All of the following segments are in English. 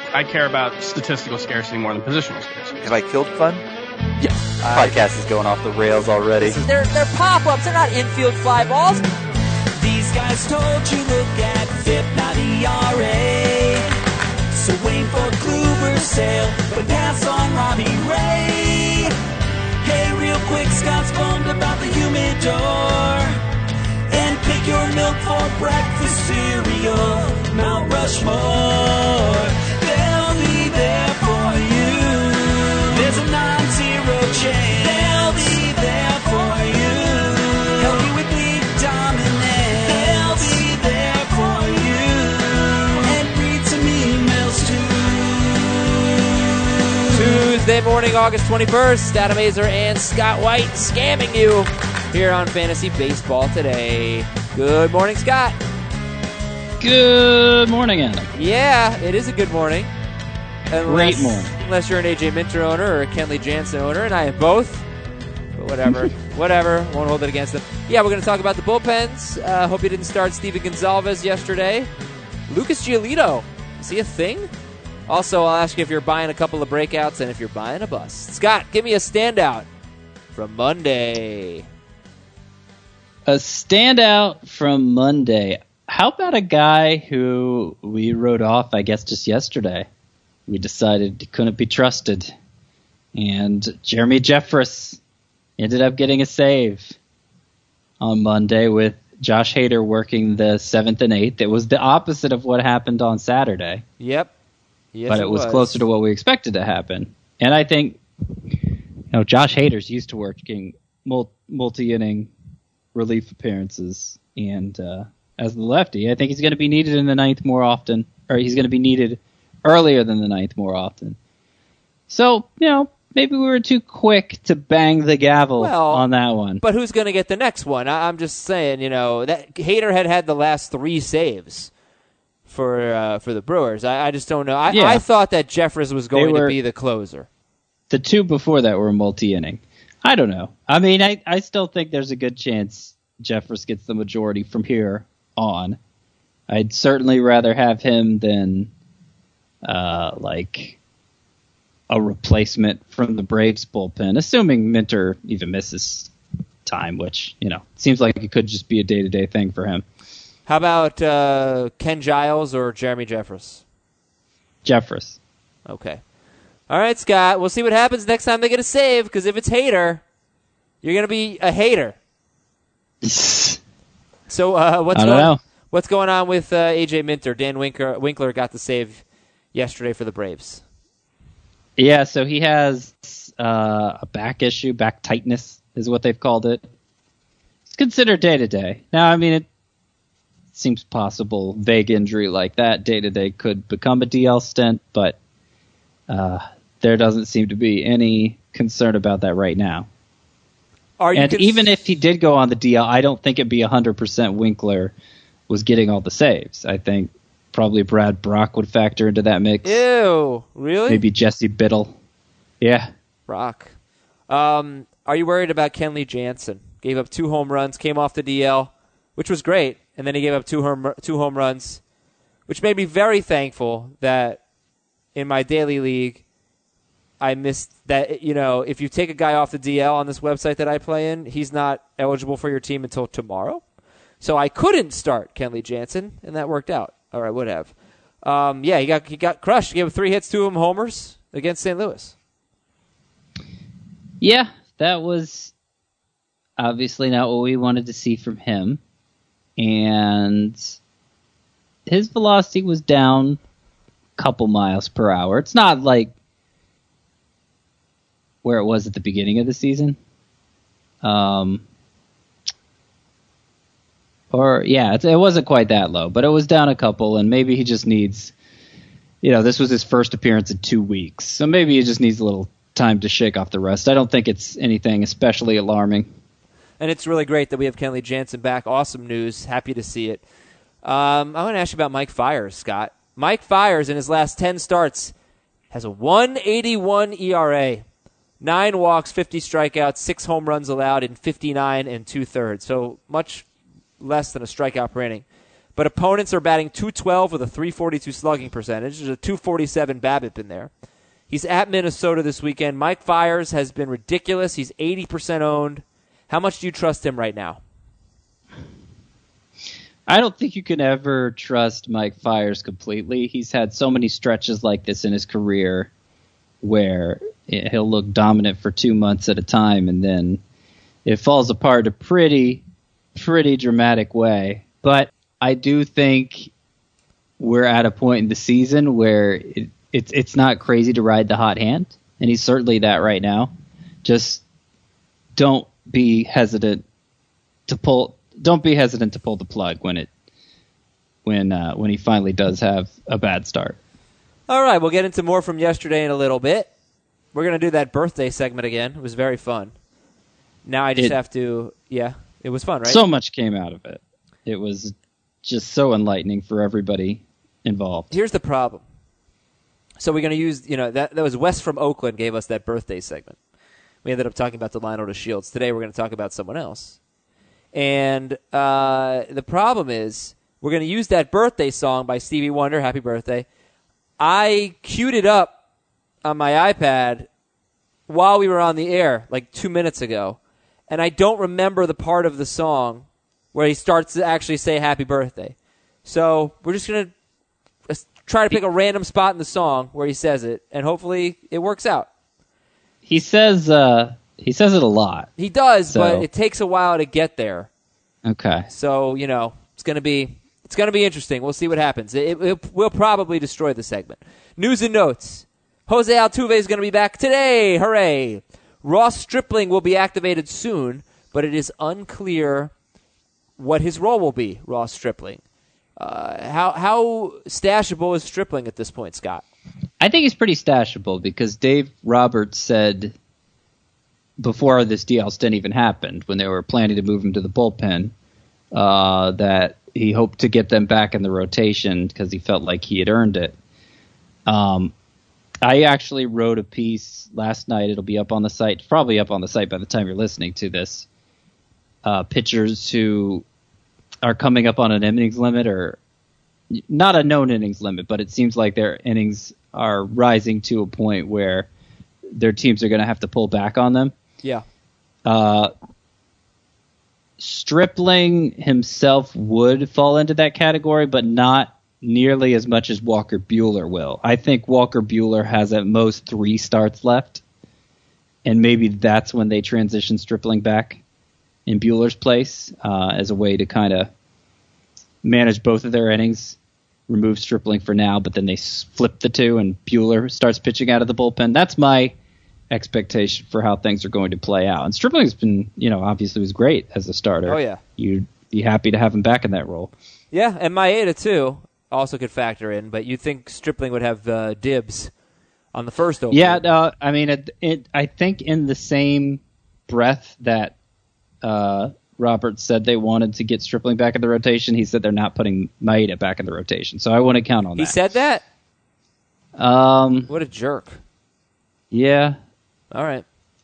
I care about statistical scarcity more than positional scarcity. Have I killed fun? Yeah. Podcast is going off the rails already. They're pop-ups. They're not infield fly balls. These guys told you look at FIP, not ERA. So wait for Kluber's sale, but pass on Robbie Ray. Hey, real quick, Scott's bummed about the humidor. And pick your milk for breakfast cereal, Mount Rushmore. They'll be there for you. There's a non-zero chance. They'll be there for you. Help you with league dominance. They'll be there for you. And read some emails too. Tuesday morning, August 21st. Adam Azer and Scott White scamming you here on Fantasy Baseball Today. Good morning, Scott. Good morning, Adam. Yeah, it is a good morning. Great morning. Unless you're an AJ Minter owner or a Kenley Jansen owner, and I am both. But whatever. Whatever. Won't hold it against them. Yeah, we're going to talk about the bullpens. Hope you didn't start Steven Gonzalez yesterday. Lucas Giolito. Is he a thing? Also, I'll ask you if you're buying a couple of breakouts and if you're buying a bust. Scott, give me a standout from Monday. A standout from Monday. How about a guy who we wrote off, I guess, just yesterday? We decided he couldn't be trusted. And Jeremy Jeffress ended up getting a save on Monday with Josh Hader working the 7th and 8th. It was the opposite of what happened on Saturday. Yep. Yes, but it was closer to what we expected to happen. And I think, Josh Hader's used to working multi-inning relief appearances. And as the lefty, I think he's going to be needed in the ninth more often, or he's going to be needed earlier than the ninth more often. So, maybe we were too quick to bang the gavel on that one. But who's going to get the next one? I'm just saying, that Hader had the last 3 saves for the Brewers. I just don't know. I thought that Jeffress was going to be the closer. The 2 before that were multi-inning. I don't know. I mean, I still think there's a good chance Jeffress gets the majority from here on. I'd certainly rather have him than a replacement from the Braves bullpen, assuming Minter even misses time, which, seems like it could just be a day-to-day thing for him. How about Ken Giles or Jeremy Jeffress? Jeffress. Okay. All right, Scott. We'll see what happens next time they get a save, because if it's Hader, you're going to be a hater. So what's going on with AJ Minter? Dan Winkler got the save yesterday for the Braves. Yeah, so he has a back issue, back tightness is what they've called it. It's considered day-to-day. Now, I mean, it seems possible, vague injury like that, day-to-day could become a DL stint, but there doesn't seem to be any concern about that right now. Even if he did go on the DL, I don't think it'd be 100% Winkler was getting all the saves. I think probably Brad Brock would factor into that mix. Ew, really? Maybe Jesse Biddle. Yeah. Brock. Are you worried about Kenley Jansen? Gave up 2 home runs, came off the DL, which was great, and then he gave up 2 home runs, which made me very thankful that in my daily league, I missed that, if you take a guy off the DL on this website that I play in, he's not eligible for your team until tomorrow. So I couldn't start Kenley Jansen, and that worked out. Or I would have. He got crushed. He gave 3 hits, 2 of them homers against St. Louis. Yeah, that was obviously not what we wanted to see from him. And his velocity was down a couple miles per hour. It's not like where it was at the beginning of the season. It wasn't quite that low, but it was down a couple, and maybe he just needs, this was his first appearance in 2 weeks, so maybe he just needs a little time to shake off the rust. I don't think it's anything especially alarming. And it's really great that we have Kenley Jansen back. Awesome news. Happy to see it. I want to ask you about Mike Fiers, Scott. Mike Fiers, in his last 10 starts, has a 1.81 ERA. 9 walks, 50 strikeouts, 6 home runs allowed in 59 2/3. So much less than a strikeout per inning. but opponents are batting .212 with a .342 slugging percentage. There's a .247 BABIP in there. He's at Minnesota this weekend. Mike Fiers has been ridiculous. He's 80% owned. How much do you trust him right now? I don't think you can ever trust Mike Fiers completely. He's had so many stretches like this in his career where he'll look dominant for 2 months at a time, and then it falls apart a pretty dramatic way. But I do think we're at a point in the season where it's not crazy to ride the hot hand, and he's certainly that right now. Just don't be hesitant to pull the plug when he finally does have a bad start. All right, we'll get into more from yesterday in a little bit. We're going to do that birthday segment again. It was very fun. Now I just have to, it was fun, right? So much came out of it. It was just so enlightening for everybody involved. Here's the problem. So we're going to use, that was Wes from Oakland gave us that birthday segment. We ended up talking about Delino DeShields. Today we're going to talk about someone else. And the problem is we're going to use that birthday song by Stevie Wonder, Happy Birthday. I queued it up on my iPad while we were on the air, like 2 minutes ago, and I don't remember the part of the song where he starts to actually say Happy Birthday. So we're just going to try to pick a random spot in the song where he says it, and hopefully it works out. He says it a lot. He does, but it takes a while to get there. Okay. So, it's going to be interesting. We'll see what happens. It will probably destroy the segment. News and notes. Jose Altuve is going to be back today. Hooray. Ross Stripling will be activated soon, but it is unclear what his role will be, Ross Stripling. How stashable is Stripling at this point, Scott? I think he's pretty stashable because Dave Roberts said before this DL stint even happened, when they were planning to move him to the bullpen, that he hoped to get them back in the rotation because he felt like he had earned it. I actually wrote a piece last night. It'll be up on the site, probably up on the site by the time you're listening to this. Pitchers who are coming up on an innings limit, or not a known innings limit, but it seems like their innings are rising to a point where their teams are going to have to pull back on them. Yeah. Stripling himself would fall into that category, but not nearly as much as Walker Buehler will. I think Walker Buehler has at most 3 starts left, and maybe that's when they transition Stripling back in Buehler's place as a way to kind of manage both of their innings, remove Stripling for now, but then they flip the two and Buehler starts pitching out of the bullpen. That's my expectation for how things are going to play out. And Stripling's been, obviously was great as a starter. Oh, yeah. You'd be happy to have him back in that role. Yeah, and Maeda, too, also could factor in, but you'd think Stripling would have dibs on the first opening. Yeah, I think in the same breath that Roberts said they wanted to get Stripling back in the rotation, he said they're not putting Maeda back in the rotation. So I wouldn't count on that. He said that? What a jerk. Yeah. All right.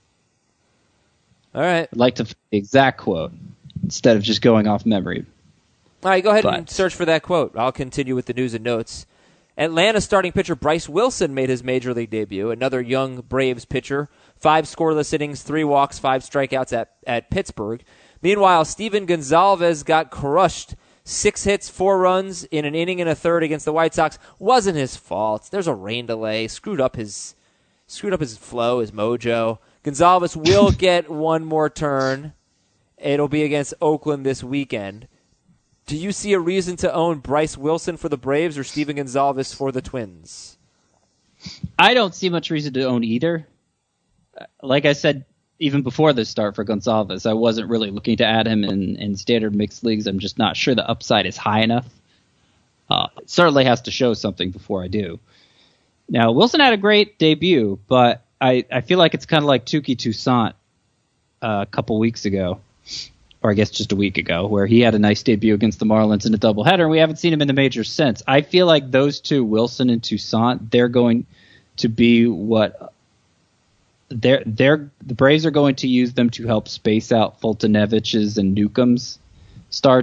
I'd like to find the exact quote instead of just going off memory. All right, go ahead and search for that quote. I'll continue with the news and notes. Atlanta starting pitcher Bryce Wilson made his major league debut, another young Braves pitcher. 5 scoreless innings, 3 walks, 5 strikeouts at Pittsburgh. Meanwhile, Steven Gonsalves got crushed. 6 hits, 4 runs in an inning and a third against the White Sox. Wasn't his fault. There's a rain delay. Screwed up his flow, his mojo. Gonsalves will get one more turn. It'll be against Oakland this weekend. Do you see a reason to own Bryce Wilson for the Braves or Steven Gonsalves for the Twins? I don't see much reason to own either. Like I said, even before this start for Gonsalves, I wasn't really looking to add him in standard mixed leagues. I'm just not sure the upside is high enough. It certainly has to show something before I do. Now, Wilson had a great debut, but I feel like it's kind of like Touki Toussaint a couple weeks ago, or I guess just a week ago, where he had a nice debut against the Marlins in a doubleheader, and we haven't seen him in the majors since. I feel like those two, Wilson and Toussaint, they're going to be what the Braves are going to use them to help space out Fultonevich's and Newcomb's starts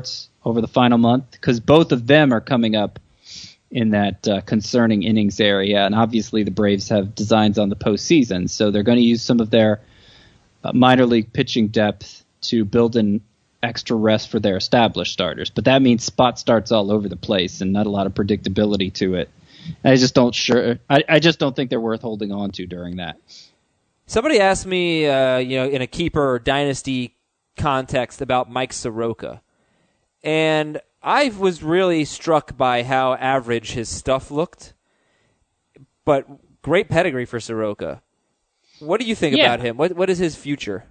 over the final month, because both of them are coming up in that concerning innings area, and obviously the Braves have designs on the postseason, so they're going to use some of their minor league pitching depth to build in extra rest for their established starters. But that means spot starts all over the place and not a lot of predictability to it. And I just don't think they're worth holding on to during that. Somebody asked me, in a keeper or dynasty context about Mike Soroka, and I was really struck by how average his stuff looked, but great pedigree for Soroka. What do you think about him? What is his future?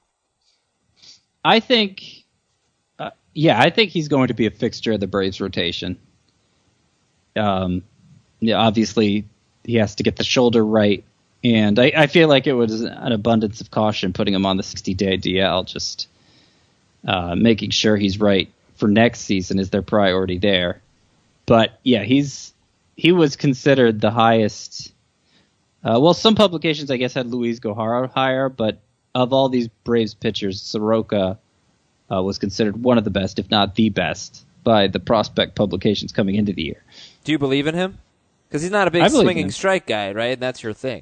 I think he's going to be a fixture of the Braves rotation. Obviously he has to get the shoulder right, and I feel like it was an abundance of caution putting him on the 60-day DL, just making sure he's right for next season is their priority there. But yeah, he was considered the highest. Some publications I guess had Luis Gohara higher, but of all these Braves pitchers, Soroka was considered one of the best, if not the best, by the prospect publications coming into the year. Do you believe in him? Because he's not a big swinging strike guy, right? And that's your thing.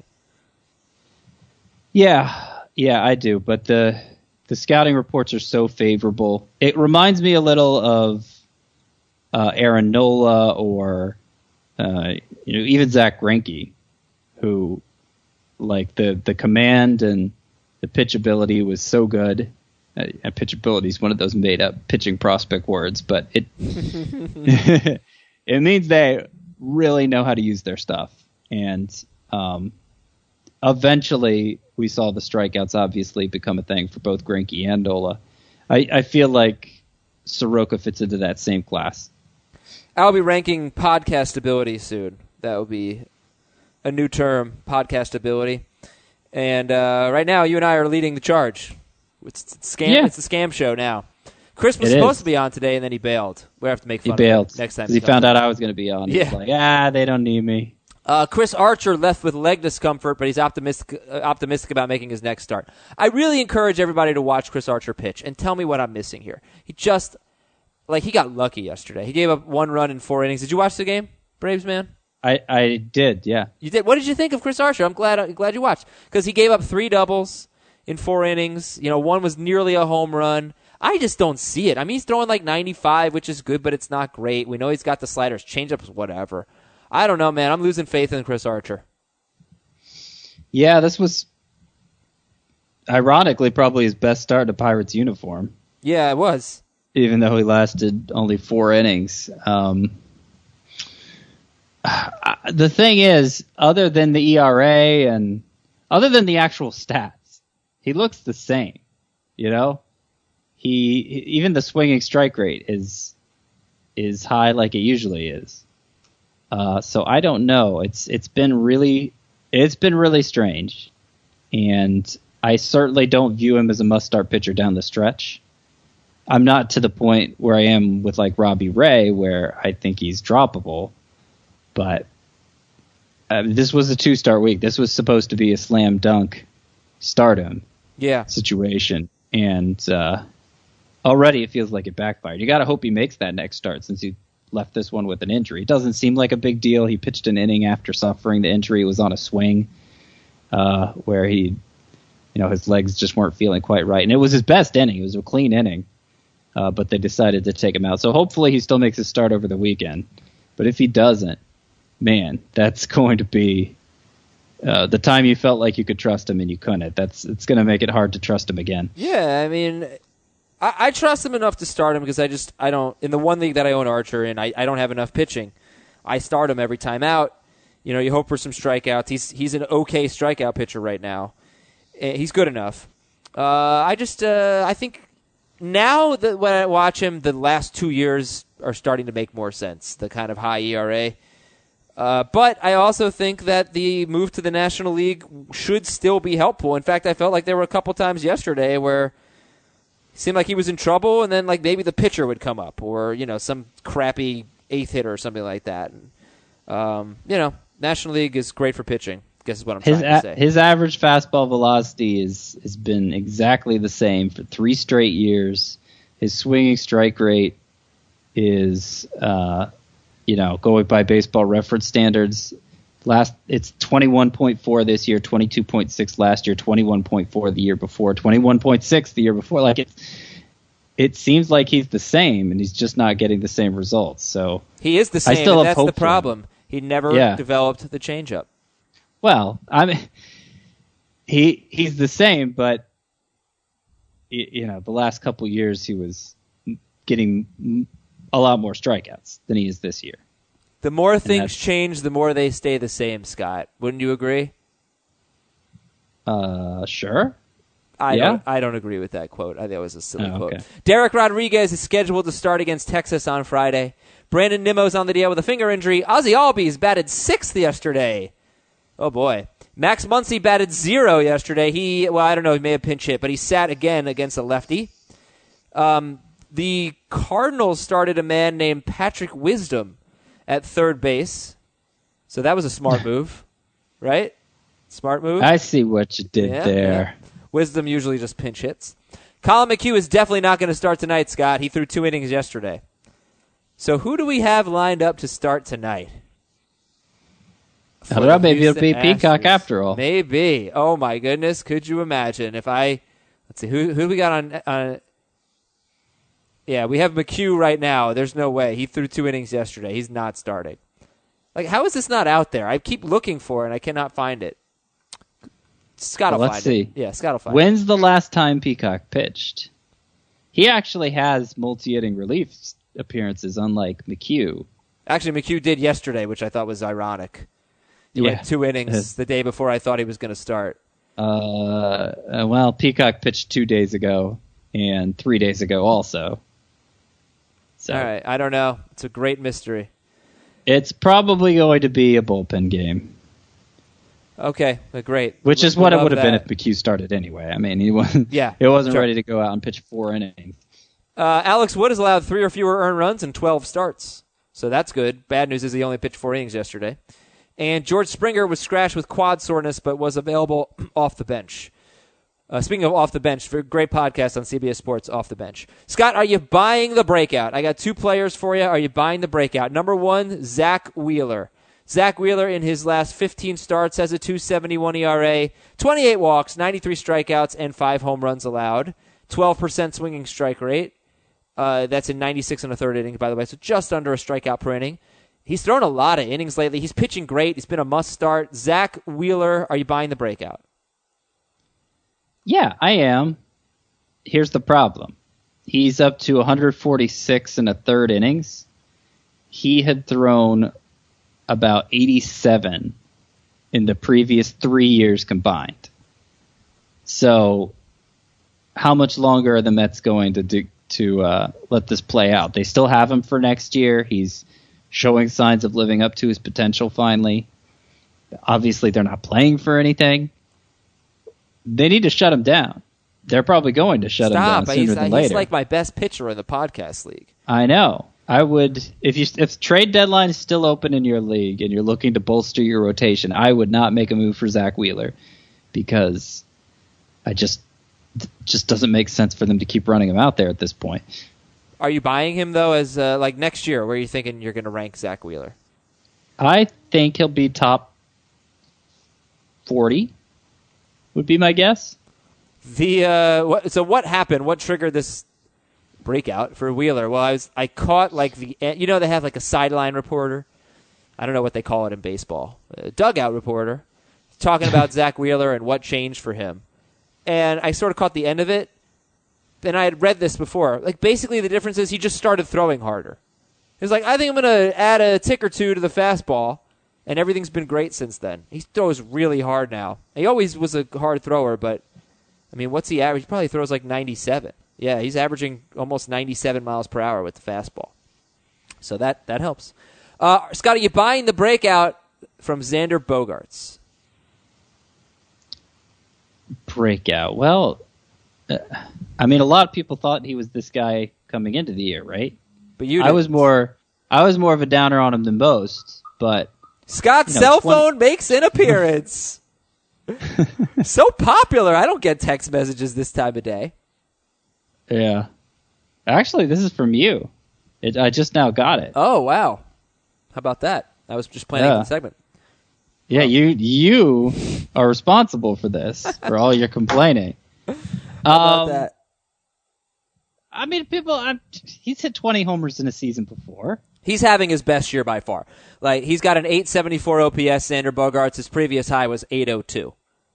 Yeah, I do. But the scouting reports are so favorable. It reminds me a little of Aaron Nola or even Zach Greinke, who like the command and the pitchability was so good. And pitchability is one of those made up pitching prospect words, but it it means they really know how to use their stuff. And eventually we saw the strikeouts obviously become a thing for both Greinke and Nola. I feel like Soroka fits into that same class. I'll be ranking podcast ability soon. That will be a new term, podcast ability. And right now, you and I are leading the charge. It's the scam show now. Chris was supposed to be on today, and then he bailed. We have to make fun of him next time. Because he found out I was going to be on. He was like, they don't need me. Chris Archer left with leg discomfort, but he's optimistic about making his next start. I really encourage everybody to watch Chris Archer pitch and tell me what I'm missing here. He got lucky yesterday. He gave up 1 run in 4 innings. Did you watch the game, Braves man? I did, yeah. You did. What did you think of Chris Archer? I'm glad you watched, because he gave up 3 doubles in 4 innings. 1 was nearly a home run. I just don't see it. I mean, he's throwing like 95, which is good, but it's not great. We know he's got the sliders, changeups, whatever. I don't know, man. I'm losing faith in Chris Archer. Yeah, this was ironically probably his best start in a Pirates uniform. Yeah, it was. Even though he lasted only 4 innings. The thing is, other than the ERA and other than the actual stats, he looks the same. Even the swinging strike rate is high like it usually is. So I don't know. It's been really strange, and I certainly don't view him as a must-start pitcher down the stretch. I'm not to the point where I am with like Robbie Ray, where I think he's droppable. But this was a 2-start week. This was supposed to be a slam dunk stardom situation, and already it feels like it backfired. You got to hope he makes that next start since he left this one with an injury. It doesn't seem like a big deal. He pitched an inning after suffering the injury. It was on a swing where he, his legs just weren't feeling quite right. And it was his best inning. It was a clean inning, but they decided to take him out. So hopefully he still makes his start over the weekend. But if he doesn't, man, that's going to be the time you felt like you could trust him and you couldn't. It's going to make it hard to trust him again. Yeah, I mean, I trust him enough to start him because I don't, in the one league that I own Archer in, I don't have enough pitching. I start him every time out. You hope for some strikeouts. He's an okay strikeout pitcher right now. He's good enough. I think now that when I watch him, the last 2 years are starting to make more sense, the kind of high ERA. But I also think that the move to the National League should still be helpful. In fact, I felt like there were a couple times yesterday where it seemed like he was in trouble, and then like maybe the pitcher would come up, or some crappy 8th hitter or something like that. And, National League is great for pitching. I guess is what I'm trying to say. His average fastball velocity has been exactly the same for 3 straight years. His swinging strike rate is, going by Baseball Reference standards. It's 21.4 this year, 22.6 last year, 21.4 the year before, 21.6 the year before. Like it seems like he's the same, and he's just not getting the same results. So he is the same. I still and have that's the hope for him. problem. He never developed the changeup. Well, I mean, he's the same, but the last couple of years he was getting a lot more strikeouts than he is this year. The more things change, the more they stay the same, Scott. Wouldn't you agree? Sure. I don't agree with that quote. I think it was a silly quote. Okay. Derek Rodriguez is scheduled to start against Texas on Friday. Brandon Nimmo's on the DL with a finger injury. Ozzie Albies batted 6th yesterday. Oh, boy. Max Muncy batted 0 yesterday. I don't know, he may have pinch hit, but he sat again against a lefty. The Cardinals started a man named Patrick Wisdom at third base. So that was a smart move, right? Smart move. I see what you did there. Yeah. Wisdom usually just pinch hits. Colin McHugh is definitely not going to start tonight, Scott. He threw 2 innings yesterday. So who do we have lined up to start tonight? I don't know. Maybe it'll be Houston Peacock Astros. after all. Maybe. Oh, my goodness. Could you imagine if let's see, who we got on yeah, we have McHugh right now. There's no way. He threw 2 innings yesterday. He's not starting. Like, how is this not out there? I keep looking for it, and I cannot find it. Scott will find let's see. it. Yeah, Scott will find When's the last time Peacock pitched? He actually has multi-inning relief appearances, unlike McHugh. Actually, McHugh did yesterday, which I thought was ironic. He went 2 innings the day before I thought he was going to start. Well, Peacock pitched 2 days ago and 3 days ago also. So all right, I don't know. It's a great mystery. It's probably going to be a bullpen game. Okay, great. Which is what it would have been that. if McHugh started anyway. I mean, he wasn't sure. ready to go out and pitch 4 innings. Alex Wood has allowed 3 or fewer earned runs in 12 starts. So that's good. Bad news is he only pitched 4 innings yesterday. And George Springer was scratched with quad soreness but was available off the bench. Speaking of off the bench, great podcast on CBS Sports, Off the Bench. Scott, are you buying the breakout? I got 2 players for you. Are you buying the breakout? Number 1, Zach Wheeler. Zach Wheeler in his last 15 starts has a 2.71 ERA, 28 walks, 93 strikeouts, and 5 home runs allowed. 12% swinging strike rate. That's in 96 and a third innings, by the way, so just under a strikeout per inning. He's thrown a lot of innings lately. He's pitching great. He's been a must start. Zach Wheeler, are you buying the breakout? Yeah, I am. Here's the problem. He's up to 146 and a third innings. He had thrown about 87 in the previous 3 years combined. So how much longer are the Mets going to let this play out? They still have him for next year. He's showing signs of living up to his potential finally. Obviously, they're not playing for anything. They need to shut him down. They're probably going to shut him down sooner than later. He's like my best pitcher in the podcast league. I know. I would, if trade deadline is still open in your league and you're looking to bolster your rotation, I would not make a move for Zach Wheeler because it just doesn't make sense for them to keep running him out there at this point. Are you buying him though as like next year? Where are you thinking you're going to rank Zach Wheeler? I think he'll be top 40. Would be my guess. So what happened? What triggered this breakout for Wheeler? Well, I caught like they have like a sideline reporter. I don't know what they call it in baseball. A dugout reporter talking about Zach Wheeler and what changed for him. And I sort of caught the end of it. And I had read this before. Like basically the difference is he just started throwing harder. He's like, I think I'm going to add a tick or two to the fastball. And everything's been great since then. He throws really hard now. He always was a hard thrower, but, I mean, what's he average? He probably throws like 97. Yeah, he's averaging almost 97 miles per hour with the fastball. So that helps. Scott, are you buying the breakout from Xander Bogaerts? Breakout. Well, I mean, a lot of people thought he was this guy coming into the year, right? But you I was more of a downer on him than most, but Scott's cell phone makes an appearance. So popular. I don't get text messages this time of day. Yeah. Actually, this is from you. I just now got it. Oh, wow. How about that? I was just planning the segment. Yeah, you are responsible for this, for all your complaining. How about that? I mean, he's hit 20 homers in a season before. He's having his best year by far. Like, he's got an 874 OPS, Xander Bogaerts. His previous high was 802.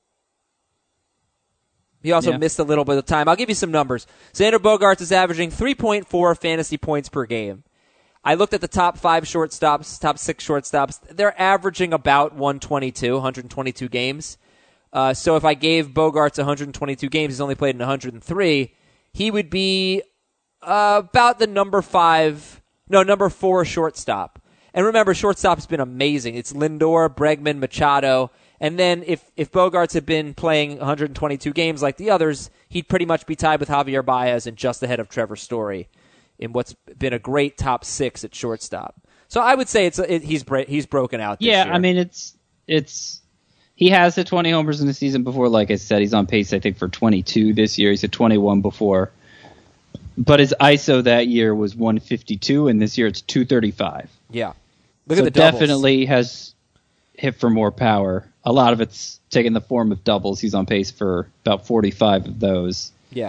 He also missed a little bit of time. I'll give you some numbers. Xander Bogaerts is averaging 3.4 fantasy points per game. I looked at the top 5 shortstops, top 6 shortstops. They're averaging about 122 games. So if I gave Bogaerts 122 games, he's only played in 103, he would be about the number 4 shortstop. And remember, shortstop's been amazing. It's Lindor, Bregman, Machado. And then if Bogaerts had been playing 122 games like the others, he'd pretty much be tied with Javier Baez and just ahead of Trevor Story in what's been a great top 6 at shortstop. So I would say he's broken out this year. I mean, it's he has hit 20 homers in the season before. Like I said, he's on pace, I think, for 22 this year. He's hit 21 before. But his ISO that year was 152, and this year it's 235. Yeah. Look at the doubles. Definitely has hit for more power. A lot of it's taken the form of doubles. He's on pace for about 45 of those. Yeah.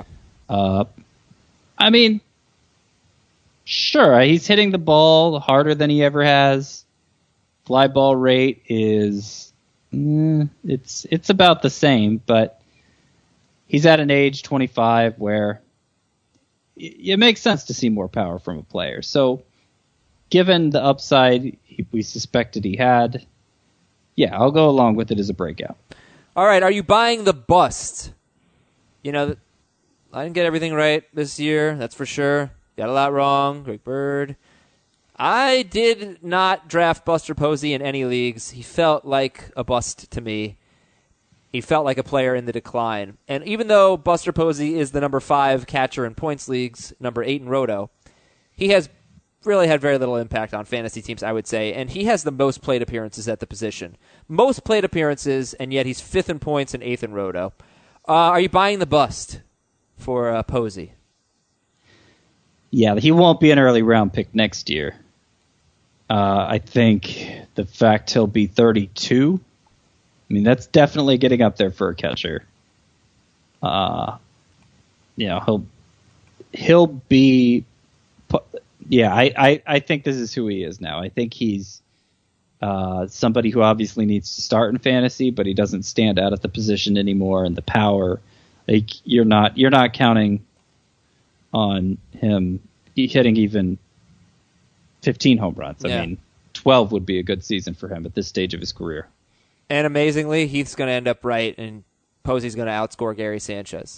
I mean, sure, he's hitting the ball harder than he ever has. Fly ball rate is it's about the same, but he's at an age 25 where it makes sense to see more power from a player. So, given the upside we suspected he had, yeah, I'll go along with it as a breakout. All right, are you buying the bust? You know, I didn't get everything right this year, that's for sure. Got a lot wrong. Greg Bird. I did not draft Buster Posey in any leagues. He felt like a bust to me. He felt like a player in the decline. And even though Buster Posey is the number 5 catcher in points leagues, number 8 in Roto, he has really had very little impact on fantasy teams, I would say. And he has the most plate appearances at the position. Most plate appearances, and yet he's 5th in points and 8th in Roto. Are you buying the bust for Posey? Yeah, he won't be an early round pick next year. I think the fact he'll be 32, I mean, that's definitely getting up there for a catcher. He'll be, I think this is who he is now. I think he's somebody who obviously needs to start in fantasy, but he doesn't stand out at the position anymore, and the power, like, you're not counting on him hitting even 15 home runs. Yeah. I mean, 12 would be a good season for him at this stage of his career. And amazingly, Heath's going to end up right, and Posey's going to outscore Gary Sanchez.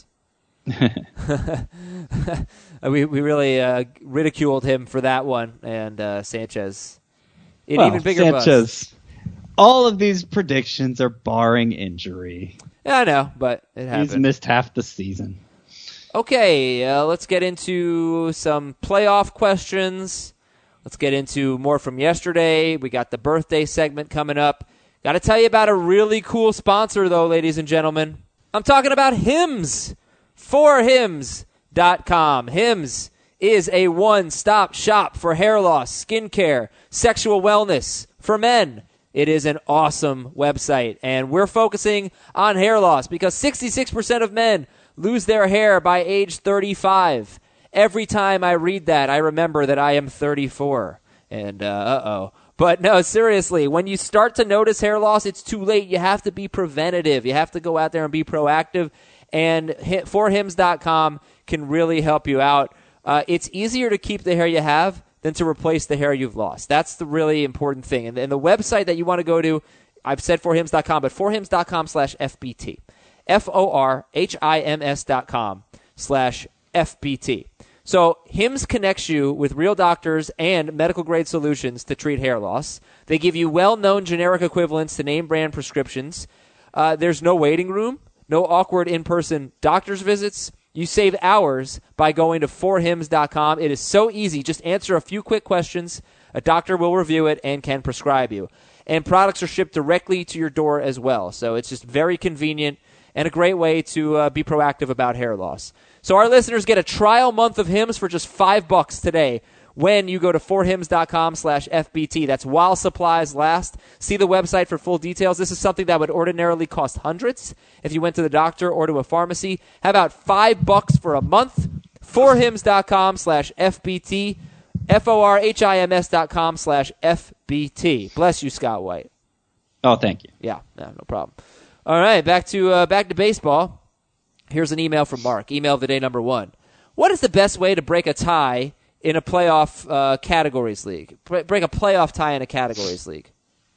We really ridiculed him for that one, and Sanchez, even bigger Sanchez, all of these predictions are barring injury. Yeah, I know, but it happened. He's missed half the season. Okay, let's get into some playoff questions. Let's get into more from yesterday. We got the birthday segment coming up. Got to tell you about a really cool sponsor, though, ladies and gentlemen. I'm talking about Hims. ForHims.com. Hims is a one-stop shop for hair loss, skincare, sexual wellness for men. It is an awesome website, and we're focusing on hair loss because 66% of men lose their hair by age 35. Every time I read that, I remember that I am 34. And, But no, seriously, when you start to notice hair loss, it's too late. You have to be preventative. You have to go out there and be proactive. And ForHims.com can really help you out. It's easier to keep the hair you have than to replace the hair you've lost. That's the really important thing. And the website that you want to go to, I've said ForHims.com, but ForHims.com/FBT. ForHims.com/FBT. So Hims connects you with real doctors and medical-grade solutions to treat hair loss. They give you well-known generic equivalents to name-brand prescriptions. There's no waiting room, no awkward in-person doctor's visits. You save hours by going to forhims.com. It is so easy. Just answer a few quick questions. A doctor will review it and can prescribe you. And products are shipped directly to your door as well. So it's just very convenient and a great way to be proactive about hair loss. So our listeners get a trial month of Hims for just $5 today when you go to forhims.com/FBT. That's while supplies last. See the website for full details. This is something that would ordinarily cost hundreds if you went to the doctor or to a pharmacy. How about $5 for a month? Forhims.com/FBT. FORHIMS.com/FBT. Bless you, Scott White. Oh, thank you. Yeah, no problem. All right, back to baseball. Here's an email from Mark. Email of the day number 1. What is the best way to break a tie in a playoff categories league? Break a playoff tie in a categories league.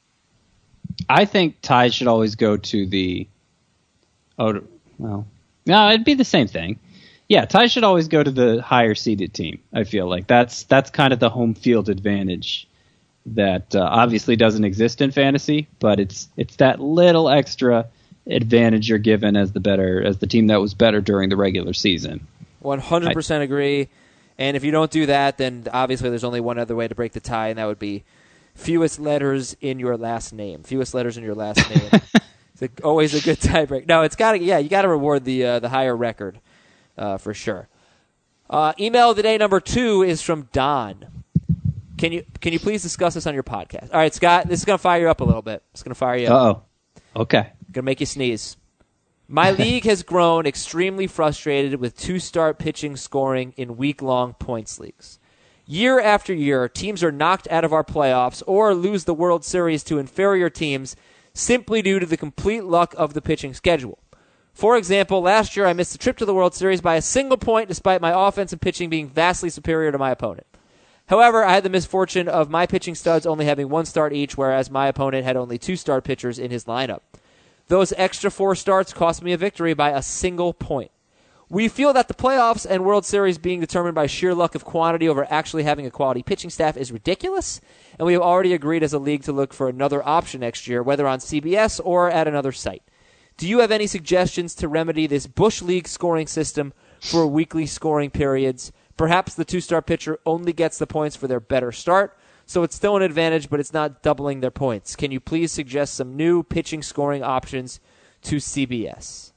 I think ties should always go to the. No, it'd be the same thing. Yeah, ties should always go to the higher seeded team. I feel like that's kind of the home field advantage that obviously doesn't exist in fantasy, but it's that little extra advantage you're given as the team that was better during the regular season. 100% agree. And if you don't do that, then obviously there's only one other way to break the tie, and that would be fewest letters in your last name. Fewest letters in your last name. It's always a good tie break. No, it's got to. Yeah, you got to reward the higher record for sure. Email of the day number 2 is from Don. Can you please discuss this on your podcast? All right, Scott, this is going to fire you up a little bit. It's going to fire you up. Uh-oh. Okay. Going to make you sneeze. My league has grown extremely frustrated with 2-start pitching scoring in week-long points leagues. Year after year, teams are knocked out of our playoffs or lose the World Series to inferior teams simply due to the complete luck of the pitching schedule. For example, last year I missed the trip to the World Series by a single point despite my offense and pitching being vastly superior to my opponent. However, I had the misfortune of my pitching studs only having 1 start each, whereas my opponent had only 2-start pitchers in his lineup. Those extra 4 starts cost me a victory by a single point. We feel that the playoffs and World Series being determined by sheer luck of quantity over actually having a quality pitching staff is ridiculous, and we have already agreed as a league to look for another option next year, whether on CBS or at another site. Do you have any suggestions to remedy this Bush League scoring system for weekly scoring periods? Perhaps the 2-star pitcher only gets the points for their better start, so it's still an advantage, but it's not doubling their points. Can you please suggest some new pitching scoring options to CBS?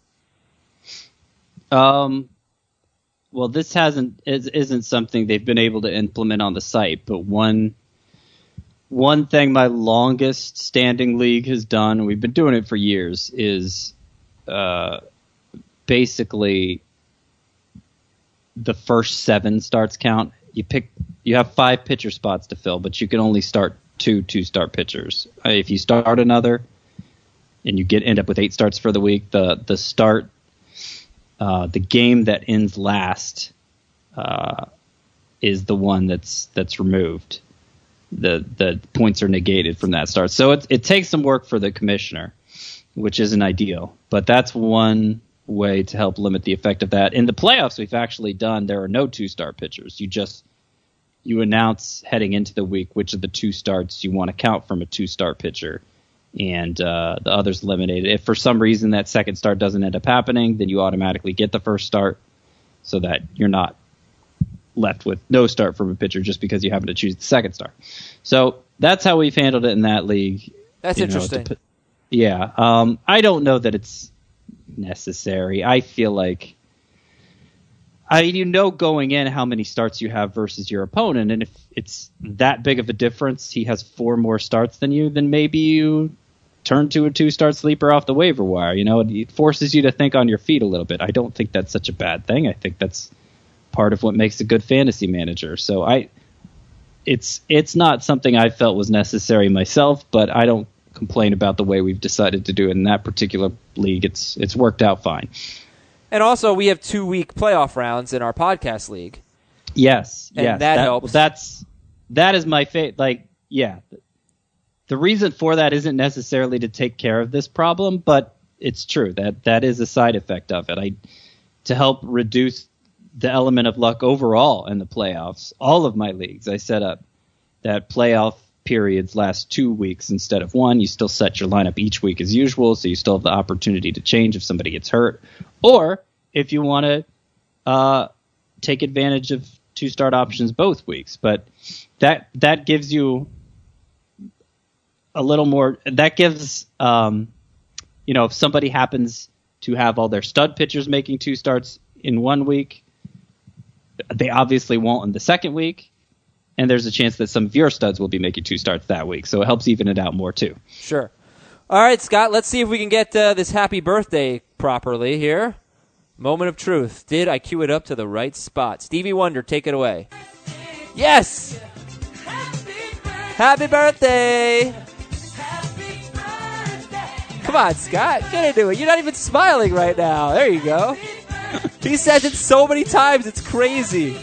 Well, this isn't something they've been able to implement on the site, but one thing my longest standing league has done, and we've been doing it for years, is basically the first 7 starts count. You have 5 pitcher spots to fill, but you can only start 2-2-start pitchers. If you start another and you end up with 8 starts for the week, the game that ends last is the one that's removed. The points are negated from that start. So it takes some work for the commissioner, which isn't ideal. But that's one way to help limit the effect of that. In the playoffs, we've actually done, there are no 2-star pitchers. You announce heading into the week which of the 2 starts you want to count from a 2-star pitcher, and the others eliminated. If for some reason that second start doesn't end up happening, then you automatically get the first start, so that you're not left with no start from a pitcher just because you happen to choose the second start. So that's how we've handled it in that league. That's interesting. I don't know that it's necessary. I feel like going in how many starts you have versus your opponent, and if it's that big of a difference, he has 4 more starts than you, then maybe you turn to a 2-start sleeper off the waiver wire. It forces you to think on your feet a little bit. I don't think that's such a bad thing. I think that's part of what makes a good fantasy manager. So it's not something I felt was necessary myself, but I don't complain about the way we've decided to do it in that particular league. It's worked out fine. And also, we have 2-week playoff rounds in our podcast league. Yes, and that helps. That is my favorite. The reason for that isn't necessarily to take care of this problem, but it's true that is a side effect of it. To help reduce the element of luck overall in the playoffs, all of my leagues, I set up that playoff periods last 2 weeks instead of 1. You still set your lineup each week as usual, so you still have the opportunity to change if somebody gets hurt, or if you want to take advantage of 2-start options both weeks. But that gives you a little more. That gives if somebody happens to have all their stud pitchers making 2 starts in 1 week, they obviously won't in the second week. And there's a chance that some of your studs will be making 2 starts that week, so it helps even it out more too. Sure. All right, Scott, let's see if we can get this happy birthday properly here. Moment of truth. Did I cue it up to the right spot? Stevie Wonder, take it away. Yes! Happy birthday! Come on, Scott. Get into it. You're not even smiling right now. There you go. He says it so many times, it's crazy.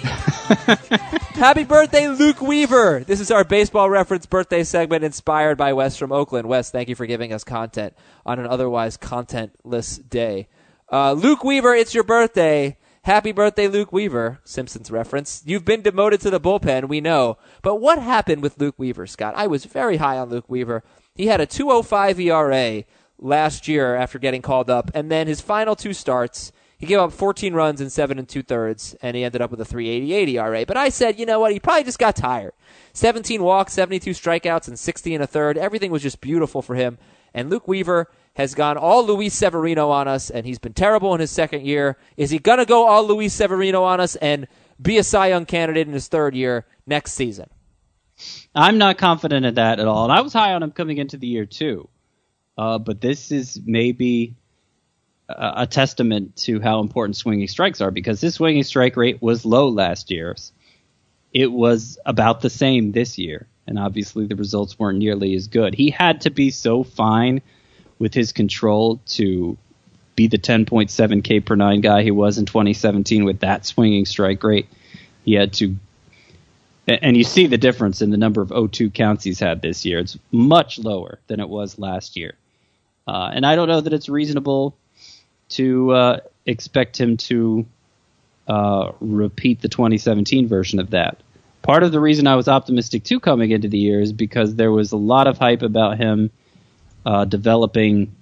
Happy birthday, Luke Weaver. This is our baseball reference birthday segment inspired by Wes from Oakland. Wes, thank you for giving us content on an otherwise contentless day. Luke Weaver, it's your birthday. Happy birthday, Luke Weaver. Simpsons reference. You've been demoted to the bullpen, we know. But what happened with Luke Weaver, Scott? I was very high on Luke Weaver. He had a 2.05 ERA last year after getting called up, and then his final 2 starts, he gave up 14 runs in 7 2/3, and he ended up with a 3.88 ERA. But I said, you know what? He probably just got tired. 17 walks, 72 strikeouts, and 60 1/3. Everything was just beautiful for him. And Luke Weaver has gone all Luis Severino on us, and he's been terrible in his second year. Is he going to go all Luis Severino on us and be a Cy Young candidate in his third year next season? I'm not confident in that at all, and I was high on him coming into the year too. But this is maybe a testament to how important swinging strikes are, because his swinging strike rate was low last year. It was about the same this year, and obviously the results weren't nearly as good. He had to be so fine with his control to be the 10.7 K per 9 guy he was in 2017 with that swinging strike rate. He had to, and you see the difference in the number of 0-2 counts he's had this year. It's much lower than it was last year. And I don't know that it's reasonable to expect him to repeat the 2017 version of that. Part of the reason I was optimistic too coming into the year is because there was a lot of hype about him developing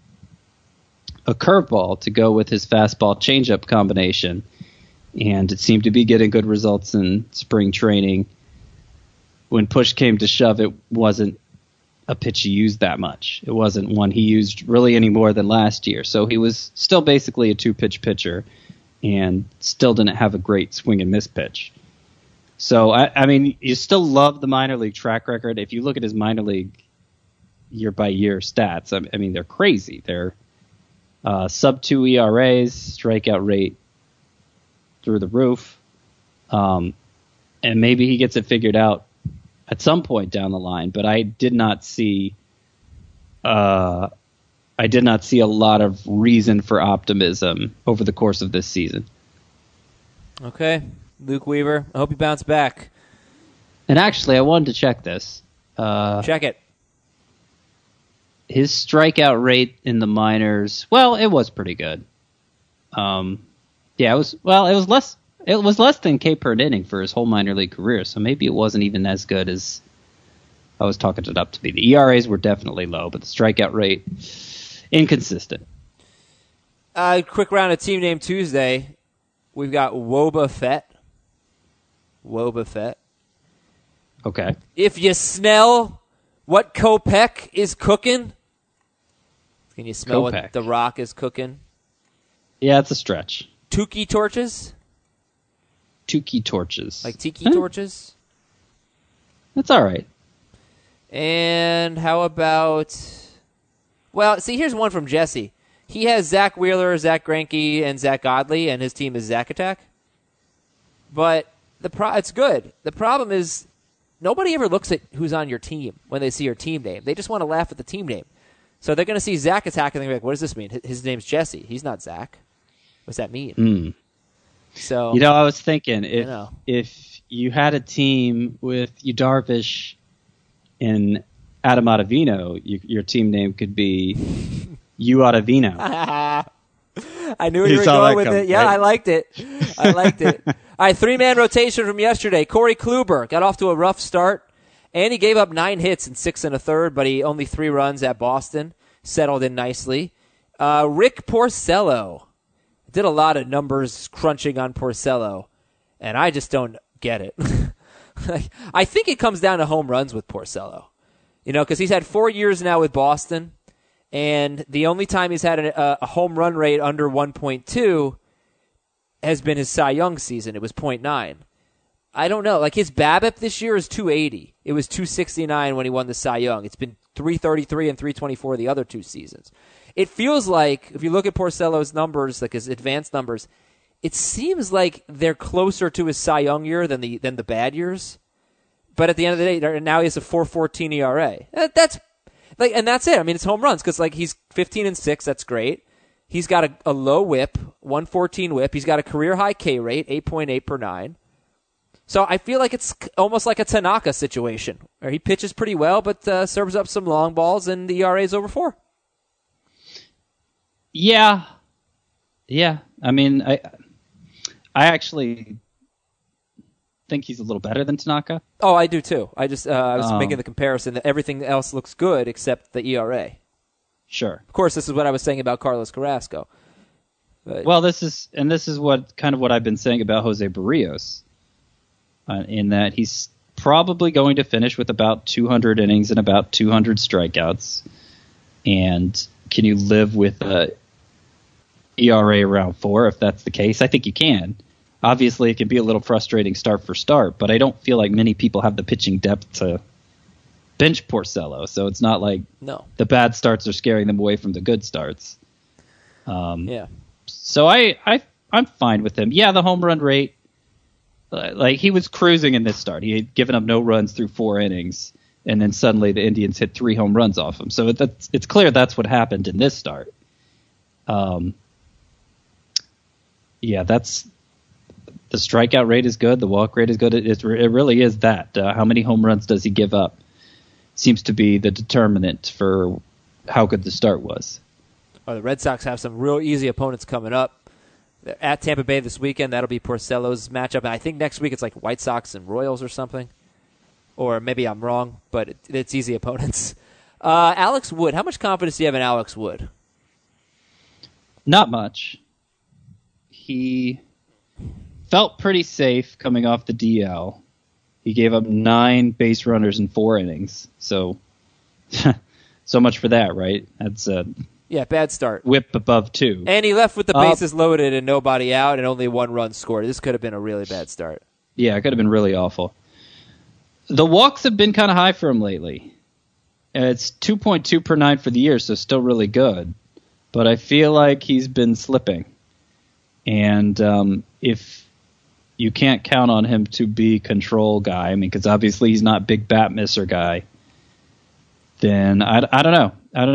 a curveball to go with his fastball changeup combination, and it seemed to be getting good results in spring training. When push came to shove, it wasn't a pitch he used that much. It wasn't one he used really any more than last year. So he was still basically a 2-pitch pitcher and still didn't have a great swing and miss pitch. So, I mean, you still love the minor league track record. If you look at his minor league year-by-year stats, I mean, they're crazy. They're sub-2 ERAs, strikeout rate through the roof. And maybe he gets it figured out at some point down the line, but I did not see a lot of reason for optimism over the course of this season. Okay, Luke Weaver, I hope you bounce back. And actually, I wanted to check this. Check it. His strikeout rate in the minors, well, it was pretty good. It was less. It was less than K per inning for his whole minor league career, so maybe it wasn't even as good as I was talking it up to be. The ERAs were definitely low, but the strikeout rate, inconsistent. Quick round of Team Name Tuesday. We've got Woba Fett. Woba Fett. Okay. If you smell what Kopech is cooking, can you smell Kopech. what The Rock is cooking? Yeah, it's a stretch. Tiki torches? Tiki torches. Like tiki torches? That's all right. And how about... Well, see, here's one from Jesse. He has Zach Wheeler, Zach Greinke, and Zach Godley, and his team is Zach Attack. But it's good. The problem is nobody ever looks at who's on your team when they see your team name. They just want to laugh at the team name. So they're going to see Zach Attack, and they're like, what does this mean? His name's Jesse. He's not Zach. What's that mean? So I was thinking if you had a team with Yu Darvish and Adam Ottavino, your team name could be Yu Ottavino. I knew you were going with it. Yeah, right? I liked it. All right, 3-man rotation from yesterday. Corey Kluber got off to a rough start, and he gave up 9 hits in 6 1/3, but he only 3 runs at Boston. Settled in nicely. Rick Porcello. Did a lot of numbers crunching on Porcello, and I just don't get it. I think it comes down to home runs with Porcello. Because he's had 4 years now with Boston, and the only time he's had a home run rate under 1.2 has been his Cy Young season. It was 0.9. I don't know. Like his BABIP this year is 280. It was 269 when he won the Cy Young. It's been 333 and 324 the other 2 seasons. It feels like, if you look at Porcello's numbers, like his advanced numbers, it seems like they're closer to his Cy Young year than the bad years. But at the end of the day, now he has a 4.14 ERA. That's like, and that's it. I mean, it's home runs because like he's 15-6. That's great. He's got a low WHIP, 114 WHIP. He's got a career high K rate, 8.8 per 9. So I feel like it's almost like a Tanaka situation where he pitches pretty well, but serves up some long balls, and the ERA is over 4. Yeah. I mean, I actually think he's a little better than Tanaka. Oh, I do too. I was making the comparison that everything else looks good except the ERA. Sure. Of course, this is what I was saying about Carlos Carrasco. But, well, this is what I've been saying about Jose Barrios, in that he's probably going to finish with about 200 innings and about 200 strikeouts. And can you live with a ERA around 4 if that's the case? I think you can. Obviously, it can be a little frustrating start for start, but I don't feel like many people have the pitching depth to bench Porcello, so it's not like the bad starts are scaring them away from the good starts. So I'm fine with him. Yeah, the home run rate, like he was cruising in this start. He had given up no runs through 4 innings, and then suddenly the Indians hit 3 home runs off him. So it's clear that's what happened in this start. That's the strikeout rate is good. The walk rate is good. It really is that. How many home runs does he give up seems to be the determinant for how good the start was. Oh, the Red Sox have some real easy opponents coming up. They're at Tampa Bay this weekend. That'll be Porcello's matchup. And I think next week it's like White Sox and Royals or something. Or maybe I'm wrong, but it's easy opponents. Alex Wood. How much confidence do you have in Alex Wood? Not much. He felt pretty safe coming off the DL. He gave up 9 base runners in 4 innings. So much for that, right? That's a bad start. WHIP above 2. And he left with the bases loaded and nobody out and only 1 run scored. This could have been a really bad start. Yeah, it could have been really awful. The walks have been kind of high for him lately. It's 2.2 per 9 for the year, so still really good. But I feel like he's been slipping. And if you can't count on him to be control guy, I mean, because obviously he's not big bat misser guy, then I don't know.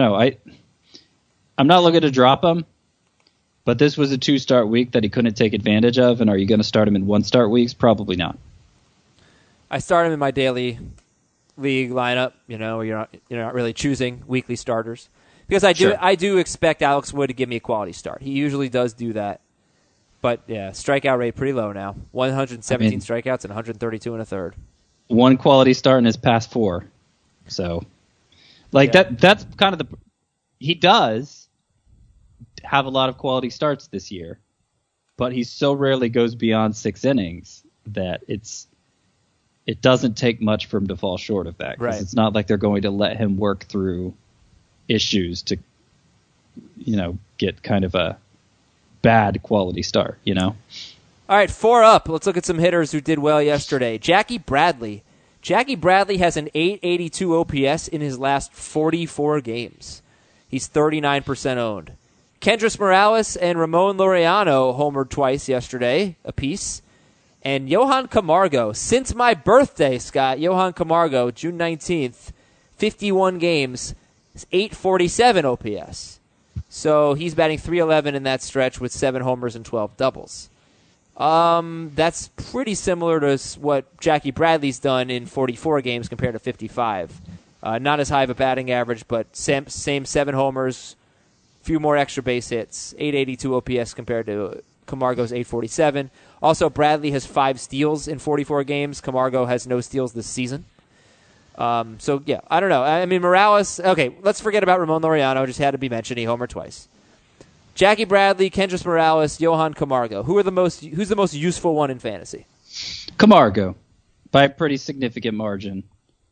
I'm not looking to drop him, but this was a 2-start week that he couldn't take advantage of, and are you going to start him in 1-start weeks? Probably not. I start him in my daily league lineup, where you're not really choosing weekly starters. Because I do expect Alex Wood to give me a quality start. He usually does do that. But, yeah, strikeout rate pretty low now. 117 strikeouts and 132 and a third. 1 quality start in his past 4. So, that's kind of he does have a lot of quality starts this year, but he so rarely goes beyond 6 innings that it doesn't take much for him to fall short of that. Because it's not like they're going to let him work through issues to, get kind of a bad quality start, All right, 4 up. Let's look at some hitters who did well yesterday. Jackie Bradley. Jackie Bradley has an 882 OPS in his last 44 games. He's 39% owned. Kendrys Morales and Ramon Laureano homered twice yesterday apiece. And Johan Camargo, since my birthday, Scott, Johan Camargo, June 19th, 51 games, 847 OPS. So he's batting .311 in that stretch with 7 homers and 12 doubles. That's pretty similar to what Jackie Bradley's done in 44 games compared to 55. Not as high of a batting average, but same 7 homers, few more extra base hits, 882 OPS compared to Camargo's 847. Also, Bradley has 5 steals in 44 games. Camargo has no steals this season. I don't know. I mean, Morales, okay, let's forget about Ramon Laureano. Just had to be mentioned. He homered twice. Jackie Bradley, Kendrys Morales, Johan Camargo. Who's the most useful one in fantasy? Camargo, by a pretty significant margin.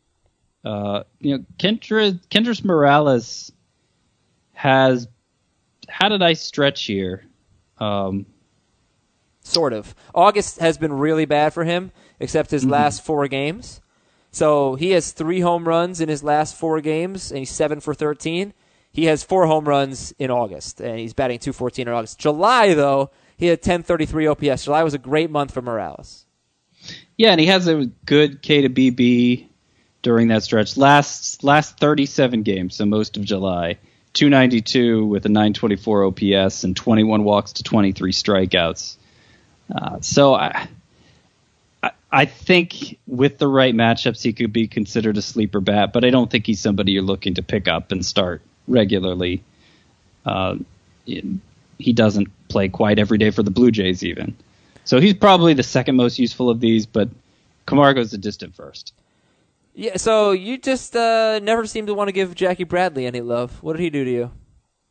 Kendrys Morales has had a nice stretch here. Sort of. August has been really bad for him, except his last 4 games. So he has 3 home runs in his last 4 games, and he's 7 for 13. He has 4 home runs in August, and he's batting .214 in August. July, though, he had 1033 OPS. July was a great month for Morales. Yeah, and he has a good K to BB during that stretch. Last 37 games, so most of July, 292 with a 924 OPS and 21 walks to 23 strikeouts. So I think with the right matchups, he could be considered a sleeper bat, but I don't think he's somebody you're looking to pick up and start regularly. He doesn't play quite every day for the Blue Jays even. So he's probably the second most useful of these, but Camargo's a distant first. Yeah, so you just never seem to want to give Jackie Bradley any love. What did he do to you?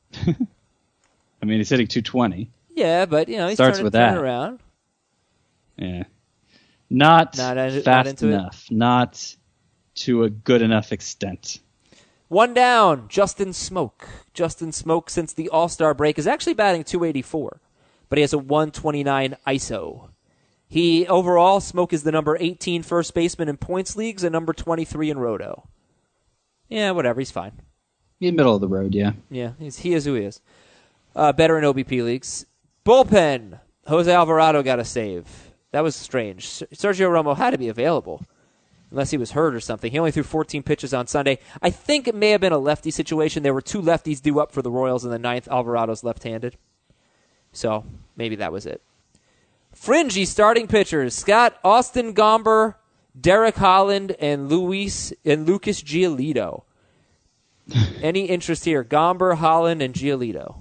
I mean, he's hitting 220. Yeah, but he's Starts turning with that. around. Yeah. Not into fast it? enough. Not to a good enough extent. One down, Justin Smoke. Justin Smoke, since the All-Star break, is actually batting .284, but he has a 129 ISO. He, overall, Smoke is the number 18 first baseman in points leagues and number 23 in Roto. Yeah, whatever, he's fine. In the middle of the road, yeah. Yeah, he is who he is. Better in OBP leagues. Bullpen. Jose Alvarado got a save. That was strange. Sergio Romo had to be available, unless he was hurt or something. He only threw 14 pitches on Sunday. I think it may have been a lefty situation. There were 2 lefties due up for the Royals in the 9th. Alvarado's left-handed. So maybe that was it. Fringy starting pitchers. Scott, Austin Gomber, Derek Holland, and Lucas Giolito. Any interest here? Gomber, Holland, and Giolito.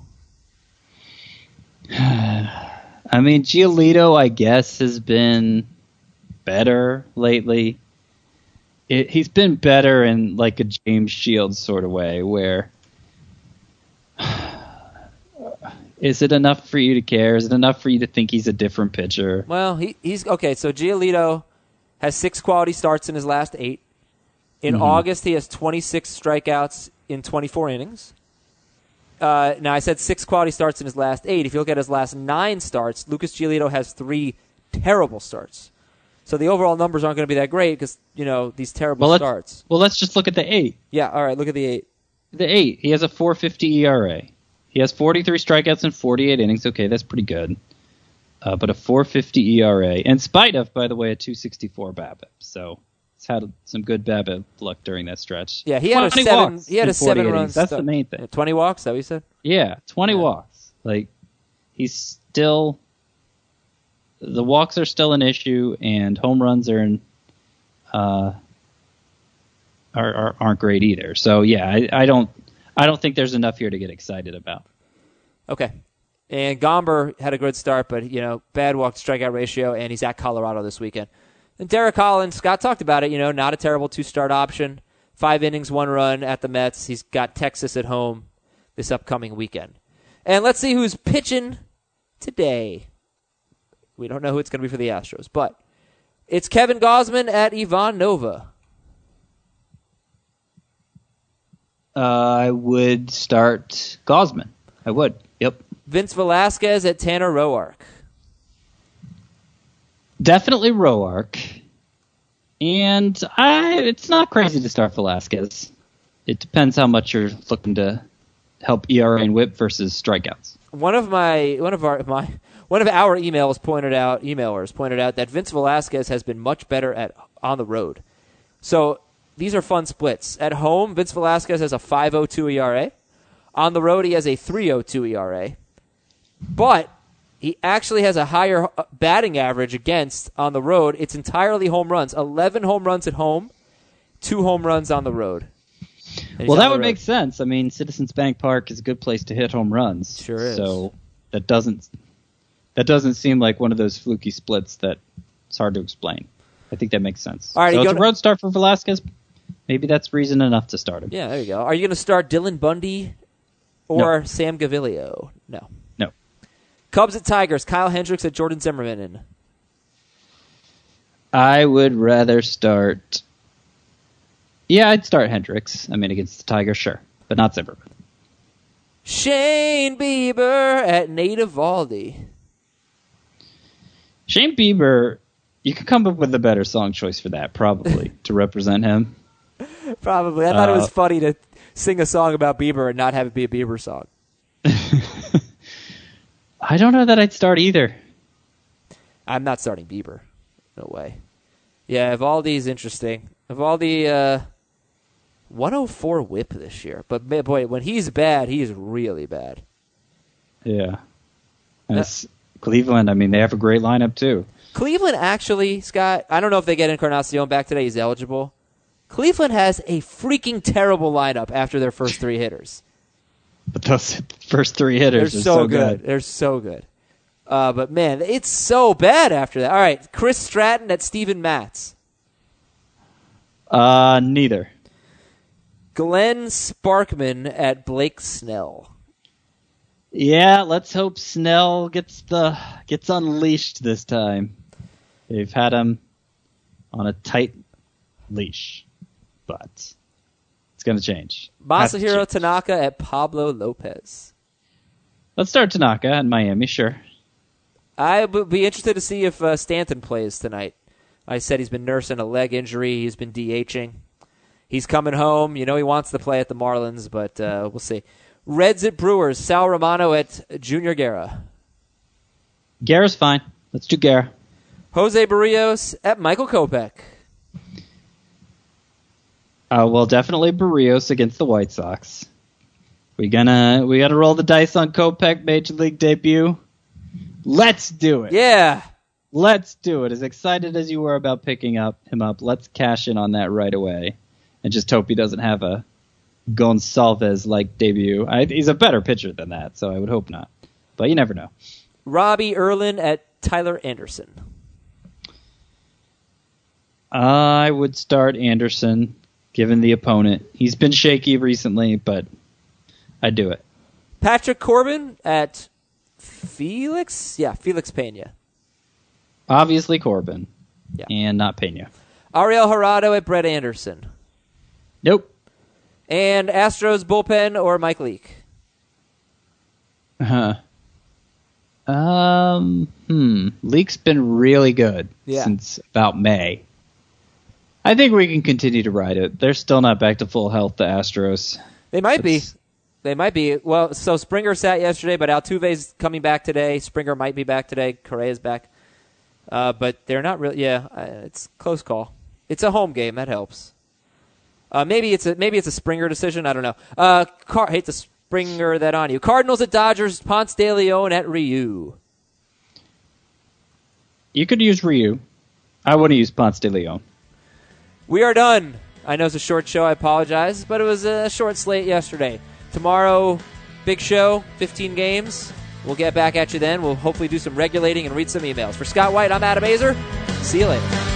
I mean, Giolito, I guess, has been better lately. He's been better in like a James Shields sort of way, where is it enough for you to care? Is it enough for you to think he's a different pitcher? Well, he's okay. So Giolito has 6 quality starts in his last 8. In August, he has 26 strikeouts in 24 innings. Now, I said 6 quality starts in his last 8. If you look at his last 9 starts, Lucas Giolito has 3 terrible starts. So the overall numbers aren't going to be that great because, these terrible starts. Well, let's just look at the 8. Yeah, all right, look at the 8. The 8, he has a 4.50 ERA. He has 43 strikeouts in 48 innings. Okay, that's pretty good. But a 4.50 ERA, in spite of, by the way, a 2.64 BABIP. So he's had some good BABIP luck during that stretch. Yeah, he had a 7. He had a 7-run. That's the main thing. 20 walks. Is that what you said? Yeah, 20 walks. Like he's still. The walks are still an issue, and home runs aren't great either. So yeah, I don't think there's enough here to get excited about. Okay. And Gomber had a good start, but, bad walk-to-strikeout ratio, and he's at Colorado this weekend. And Derek Holland, Scott talked about it, not a terrible 2-start option. 5 innings, 1 run at the Mets. He's got Texas at home this upcoming weekend. And let's see who's pitching today. We don't know who it's going to be for the Astros, but it's Kevin Gausman at Ivan Nova. I would start Gausman. I would. Yep. Vince Velasquez at Tanner Roark. Definitely Roark. And it's not crazy to start Velasquez. It depends how much you're looking to help ERA and WHIP versus strikeouts. One of our emailers pointed out that Vince Velasquez has been much better on the road. So these are fun splits. At home, Vince Velasquez has a 5.02 ERA. On the road, he has a 3.02 ERA. But he actually has a higher batting average against on the road. It's entirely home runs. 11 home runs at home, 2 home runs on the road. Well, that would make sense. I mean, Citizens Bank Park is a good place to hit home runs. Sure is. So that doesn't seem like one of those fluky splits that it's hard to explain. I think that makes sense. All right, so it's a road start for Velasquez. Maybe that's reason enough to start him. Yeah, there you go. Are you going to start Dylan Bundy or Sam Gaviglio? No. Cubs at Tigers. Kyle Hendricks at Jordan Zimmerman. I would rather start. Yeah, I'd start Hendricks. I mean, against the Tigers, sure, but not Zimmerman. Shane Bieber at Nate Eovaldi. Shane Bieber, you could come up with a better song choice for that, probably, to represent him. Probably. I thought it was funny to sing a song about Bieber and not have it be a Bieber song. I don't know that I'd start either. I'm not starting Bieber. No way. Yeah, Evaldi's interesting. Evaldi, 104 whip this year. But, boy, when he's bad, he's really bad. Yeah. And it's Cleveland, I mean, they have a great lineup, too. Cleveland actually, Scott, I don't know if they get Encarnacion back today. He's eligible. Cleveland has a freaking terrible lineup after their first three hitters. But those first three hitters They're are so good. They're so good. But, man, it's so bad after that. All right, Chris Stratton at Steven Matz. Neither. Glenn Sparkman at Blake Snell. Yeah, let's hope Snell gets unleashed this time. They've had him on a tight leash, but it's going to change. Masahiro Tanaka at Pablo Lopez. Let's start Tanaka in Miami, sure. I would be interested to see if Stanton plays tonight. I said he's been nursing a leg injury. He's been DHing. He's coming home. You know he wants to play at the Marlins, but we'll see. Reds at Brewers. Sal Romano at Junior Guerra. Guerra's fine. Let's do Guerra. Jose Barrios at Michael Kopech. Well, definitely Barrios against the White Sox. We gotta roll the dice on Kopech Major League debut. Let's do it. Yeah. Let's do it. As excited as you were about picking him up, let's cash in on that right away, and just hope he doesn't have a Gonsalves-like debut. He's a better pitcher than that, so I would hope not. But you never know. Robbie Erlin at Tyler Anderson. I would start Anderson, given the opponent. He's been shaky recently, but I'd do it. Patrick Corbin at Felix? Yeah, Felix Pena. Obviously Corbin. Yeah. And not Pena. Ariel Jurado at Brett Anderson. Nope. And Astros bullpen or Mike Leake? Leake's been really good Yeah. since about May. I think we can continue to ride it. They're still not back to full health, the Astros. They might be. They might be. Well, so Springer sat yesterday, but Altuve's coming back today. Springer might be back today. Correa's back. But they're not really. Yeah, it's a close call. It's a home game. That helps. Maybe it's a Springer decision. I don't know. Hate to Springer that on you. Cardinals at Dodgers. Ponce de Leon at Ryu. You could use Ryu. I wouldn't use Ponce de Leon. We are done. I know it's a short show. I apologize, but it was a short slate yesterday. Tomorrow, big show, 15 games. We'll get back at you then. We'll hopefully do some regulating and read some emails. For Scott White, I'm Adam Azer. See you later.